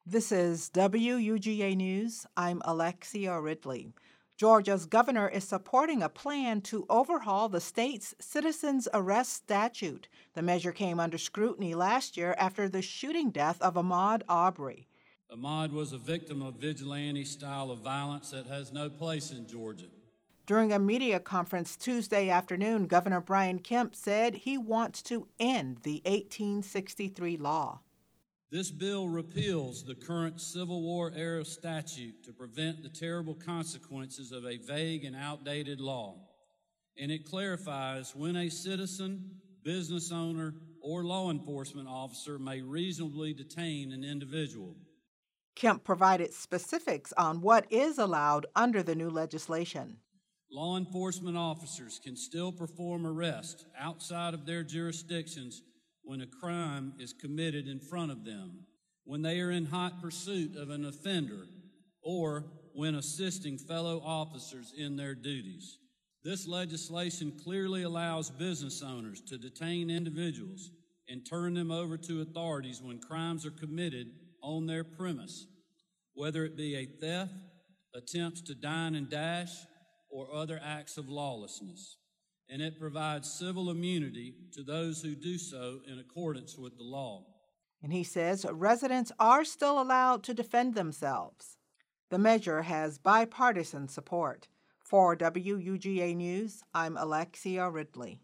This is WUGA News. I'm Alexia Ridley. Georgia's governor is supporting a plan to overhaul the state's citizens' arrest statute. The measure came under scrutiny last year after the shooting death of Ahmaud Arbery. Ahmaud was a victim of vigilante style of violence that has no place in Georgia. During a media conference Tuesday afternoon, Governor Brian Kemp said he wants to end the 1863 law. This bill repeals the current Civil War-era statute to prevent the terrible consequences of a vague and outdated law, and it clarifies when a citizen, business owner, or law enforcement officer may reasonably detain an individual. Kemp provided specifics on what is allowed under the new legislation. Law enforcement officers can still perform arrests outside of their jurisdictions when a crime is committed in front of them, when they are in hot pursuit of an offender, or when assisting fellow officers in their duties. This legislation clearly allows business owners to detain individuals and turn them over to authorities when crimes are committed on their premise, whether it be a theft, attempts to dine and dash, or other acts of lawlessness. And it provides civil immunity to those who do so in accordance with the law. And he says residents are still allowed to defend themselves. The measure has bipartisan support. For WUGA News, I'm Alexia Ridley.